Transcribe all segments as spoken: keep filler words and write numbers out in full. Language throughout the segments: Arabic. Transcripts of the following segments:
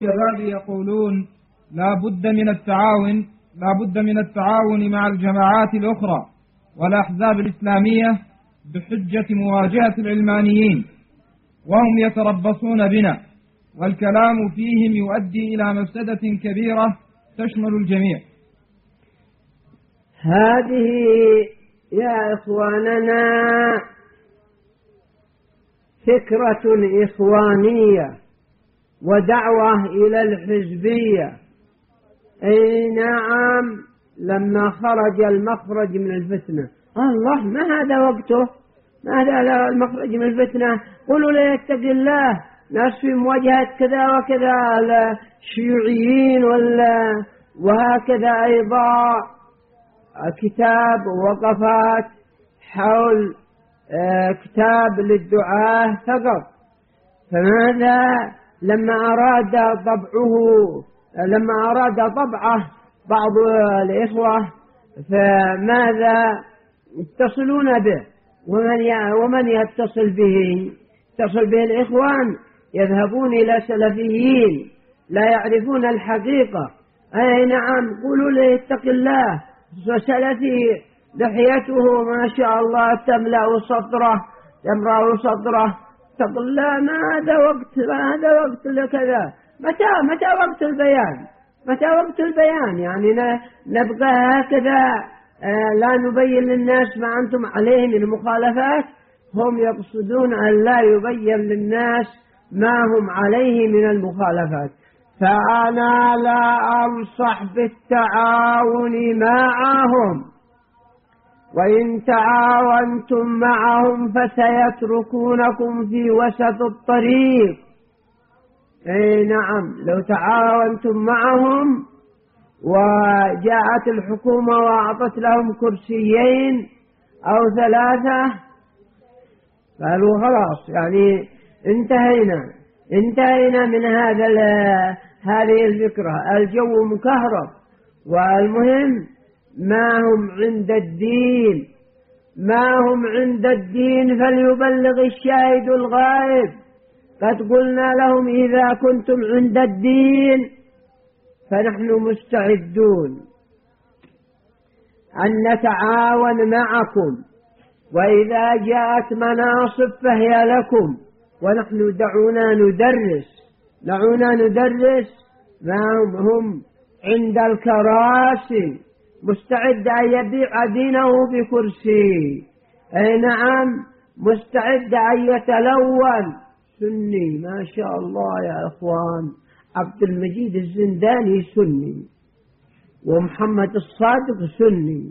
الشباب يقولون لا بد من التعاون لا بد من التعاون مع الجماعات الأخرى والأحزاب الإسلامية بحجة مواجهة العلمانيين، وهم يتربصون بنا، والكلام فيهم يؤدي إلى مفسدة كبيرة تشمل الجميع. هذه يا إخواننا فكرة إخوانية ودعوة إلى الحزبية. أي نعم، لما خرج المخرج من الفتنة الله ما هذا وقته، ما هذا المخرج من الفتنة، قولوا لا يتق الله، ناس في مواجهة كذا وكذا الشيوعيين ولا وهكذا أيضا كتاب ووقفات حول كتاب للدعاة فقط. فماذا لما أراد طبعه لما أراد طبعه بعض الإخوة فماذا يتصلون به؟ ومن ومن يتصل به؟ يتصل به الإخوان يذهبون إلى سلفيين لا يعرفون الحقيقة. أي نعم، قولوا له اتق الله، سلفي لحيته ما شاء الله تملأ صدره تمرأ صدره، اتق الله، ما هذا وقت ما هذا وقت لكذا. متى متى وقت البيان؟ متى وقت البيان؟ يعني نبقى هكذا لا نبين للناس ما أنتم عليه من المخالفات. هم يقصدون أن لا يبين للناس ما هم عليه من المخالفات. فأنا لا أنصح بالتعاون معهم، وإن تعاونتم معهم فسيتركونكم في وسط الطريق. أي نعم، لو تعاونتم معهم وجاءت الحكومة وأعطت لهم كرسيين أو ثلاثة قالوا خلاص يعني انتهينا انتهينا من هذا هذه الفكرة، الجو مكهرب، والمهم ما هم عند الدين ما هم عند الدين فليبلغ الشاهد الغائب. قد قلنا لهم إذا كنتم عند الدين فنحن مستعدون أن نتعاون معكم، وإذا جاءت مناصب فهي لكم، ونحن دعونا ندرس دعونا ندرس ما هم, هم عند الكراسي مستعد أن يبيع دينه بكرسي. أي نعم، مستعد أن يتلون. سني ما شاء الله يا أخوان، عبد المجيد الزنداني سني، ومحمد الصادق سني،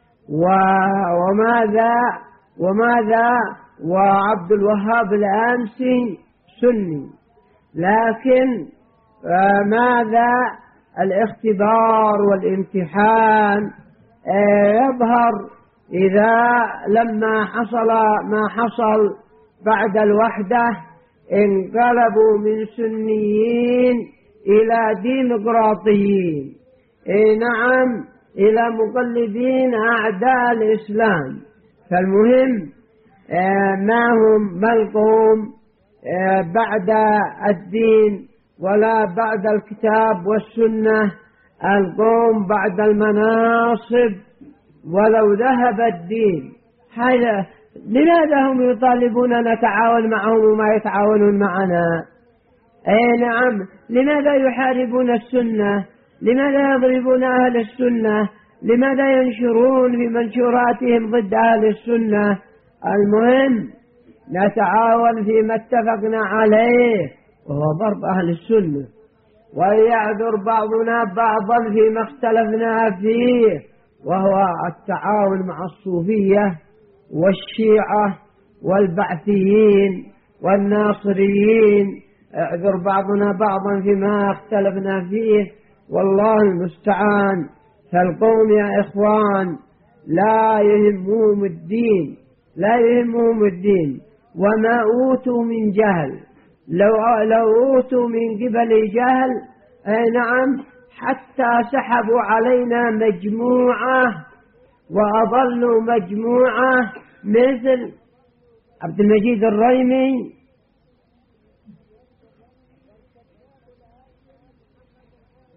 وماذا وماذا وعبد الوهاب الأمسي سني. لكن ماذا الاختبار والامتحان يظهر إذا لما حصل ما حصل بعد الوحدة انقلبوا من سنيين إلى ديمقراطيين. اي نعم، إلى مقلدين أعداء الإسلام. فالمهم ما هم ملقهم بعد الدين ولا بعد الكتاب والسنة، القوم بعد المناصب ولو ذهب الدين. هذا لماذا هم يطالبون نتعاون معهم وما يتعاونون معنا؟ أي نعم، لماذا يحاربون السنة؟ لماذا يضربون أهل السنة؟ لماذا ينشرون بمنشوراتهم ضد أهل السنة؟ المهم نتعاون فيما اتفقنا عليه وهو ضرب أهل السنة، ويعذر بعضنا بعضا فيما اختلفنا فيه وهو التعاون مع الصوفية والشيعة والبعثيين والناصريين. اعذر بعضنا بعضا فيما اختلفنا فيه والله المستعان. فالقوم يا إخوان لا يهمهم الدين لا يهمهم الدين وما أوتوا من جهل. لو لو أوتوا من قبل جهل أي نعم حتى سحبوا علينا مجموعة وأضلوا مجموعة مثل عبد المجيد الريمي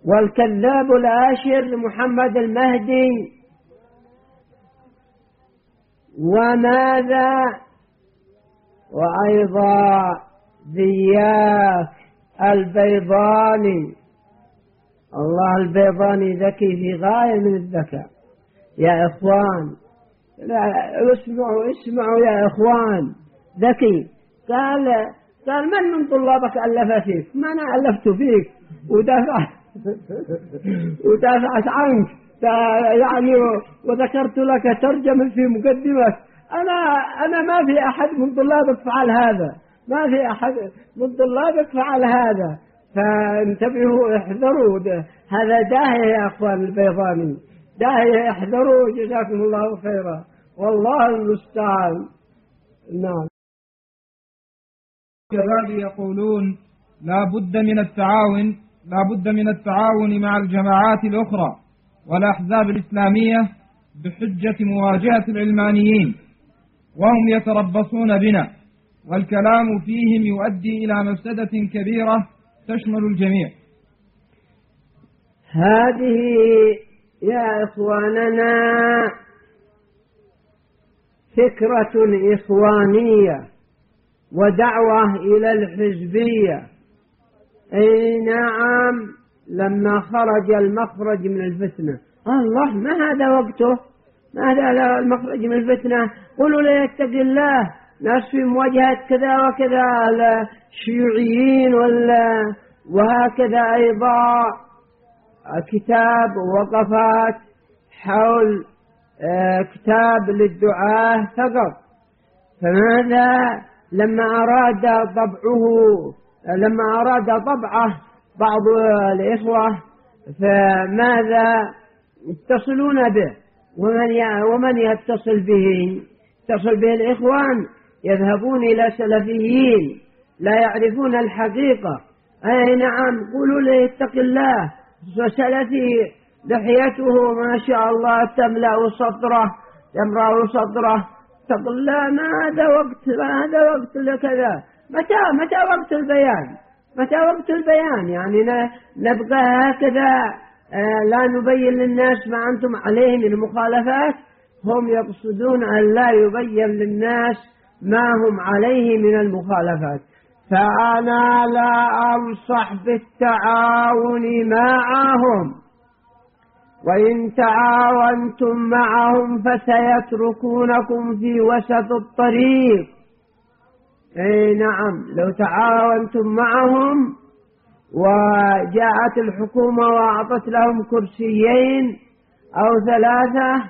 والكذاب الآشر محمد المهدي. وماذا وأيضا ذياك البيضاني. الله البيضاني ذكي في غاية من الذكاء يا إخوان. اسمعوا اسمعوا يا إخوان، ذكي. قال قال من من طلابك ألف فيك؟ ما أنا ألفت فيك ودافعت ودافعت عنك يعني، وذكرت لك ترجمة في مقدمة. أنا أنا ما في أحد من طلابك فعل هذا، ما في أحد من طلابك فعل هذا، فانتبهوا احذروا. هذا داهية يا أخوان البيضاني، داهية، احذروا. جزاكم الله خيرا، والله المستعان. نعم. الشباب يقولون لا بد من التعاون لا بد من التعاون مع الجماعات الأخرى والأحزاب الإسلامية بحجة مواجهة العلمانيين، وهم يتربصون بنا، والكلام فيهم يؤدي إلى مفسدة كبيرة تشمل الجميع. هذه يا إخواننا فكرة إخوانية ودعوة إلى الحزبية. أي نعم، لما خرج المخرج من الفتنة، الله ما هذا وقته، ما هذا المخرج من الفتنة. قولوا لا يتق الله، ناس في مواجهة كذا وكذا الشيوعيين ولا وهكذا. أيضا كتاب وقفات حول كتاب للدعاة فقط. فماذا لما أراد طبعه لما أراد طبعه بعض الإخوة، فماذا يتصلون به؟ ومن ومن يتصل به؟ يتصل به الإخوان، يذهبون إلى سلفيين لا يعرفون الحقيقة. أي نعم، قولوا له اتق الله، وسلفي لحيته ما شاء الله تملأ صدره تمرأ صدره، اتق الله. ما هذا وقت ما هذا وقت لكذا. متى متى وقت البيان؟ متى وقت البيان؟ يعني نبقى هكذا لا نبين للناس ما أنتم عليه من المخالفات. هم يقصدون أن لا يبين للناس ما هم عليه من المخالفات. فأنا لا أنصح بالتعاون معهم، وإن تعاونتم معهم فسيتركونكم في وسط الطريق. أي نعم، لو تعاونتم معهم وجاءت الحكومة وأعطت لهم كرسيين أو ثلاثة،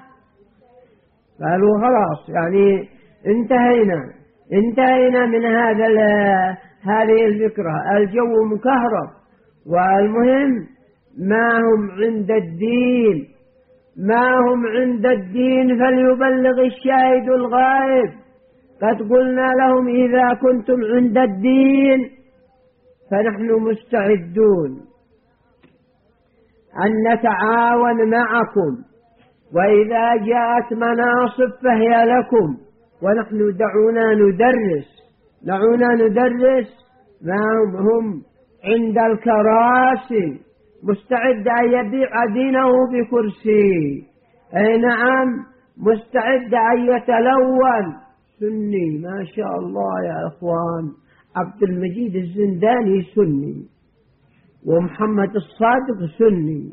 قالوا خلاص يعني انتهينا انتهينا من هذا هذه الفكرة. الجو مكهرب، والمهم ما هم عند الدين ما هم عند الدين فليبلغ الشاهد الغائب. قد قلنا لهم إذا كنتم عند الدين فنحن مستعدون أن نتعاون معكم، وإذا جاءت مناصب فهي لكم، ونحن دعونا ندرس دعونا ندرس ما هم, هم عند الكراسي، مستعد أن يبيع دينه بكرسي. أي نعم، مستعد أن يتلون. سني ما شاء الله يا أخوان، عبد المجيد الزنداني سني، ومحمد الصادق سني،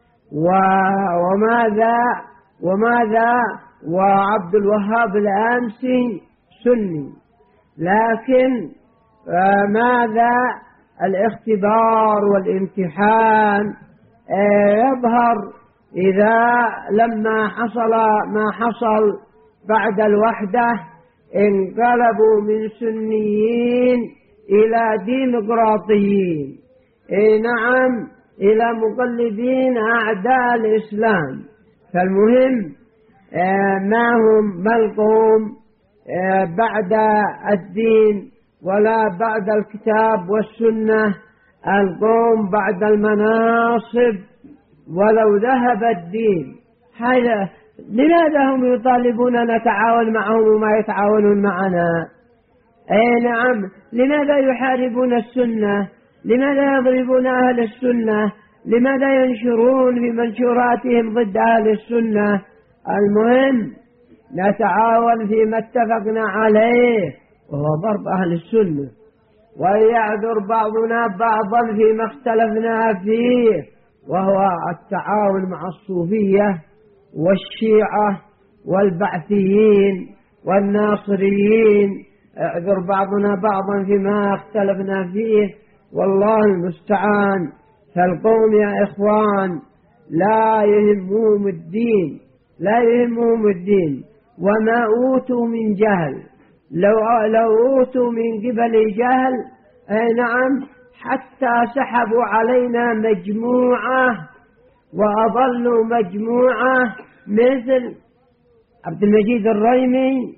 وماذا وماذا وعبد الوهاب الآمسي سني. لكن ماذا الاختبار والامتحان يظهر إذا لما حصل ما حصل بعد الوحدة انقلبوا من سنيين إلى ديمقراطيين. اي نعم، إلى مقلدين أعداء الإسلام. فالمهم ما هم ملقهم بعد الدين ولا بعد الكتاب والسنة، القوم بعد المناصب ولو ذهب الدين. هذا لماذا هم يطالبون أن نتعاون معهم وما يتعاونون معنا؟ أي نعم، لماذا يحاربون السنة؟ لماذا يضربون أهل السنة؟ لماذا ينشرون في منشوراتهم ضد أهل السنة؟ المهم نتعاون فيما اتفقنا عليه وهو ضرب أهل السنة، ويعذر بعضنا بعضا فيما اختلفنا فيه وهو التعاون مع الصوفية والشيعة والبعثيين والناصريين. اعذر بعضنا بعضا فيما اختلفنا فيه والله المستعان. فالقوم يا إخوان لا يهمهم الدين، لا يهمهم الدين وما أوتوا من جهل. لو لو أوتوا من قبل جهل أي نعم حتى سحبوا علينا مجموعة وأضلوا مجموعة مثل عبد المجيد الريمي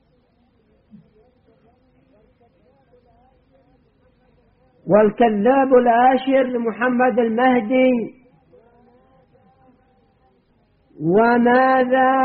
والكذاب الآشر لمحمد المهدي وماذا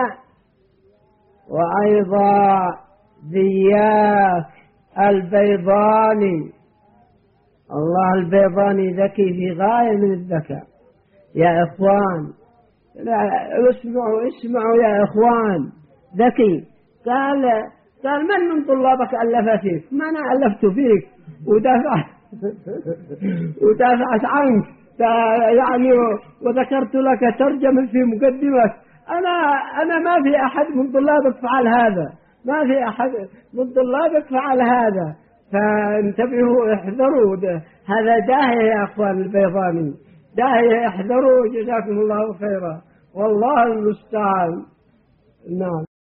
وأيضا ذياك البيضاني. الله البيضاني ذكي في غاية من الذكاء يا إخوان. لا اسمعوا اسمعوا يا إخوان. ذكي قال قال من من طلابك ألف فيك؟ ما أنا ألفت فيك ودافع ودافعت عنك يعني، وذكرت لك ترجمة في مقدمة. أنا أنا ما في أحد من طلابك فعل هذا، ما في أحد من طلابك فعل هذا. فانتبهوا احذروا، هذا داهية يا أخوان البيضاني، داهية. احذروا جزاكم الله خيرا والله المستعان. نعم.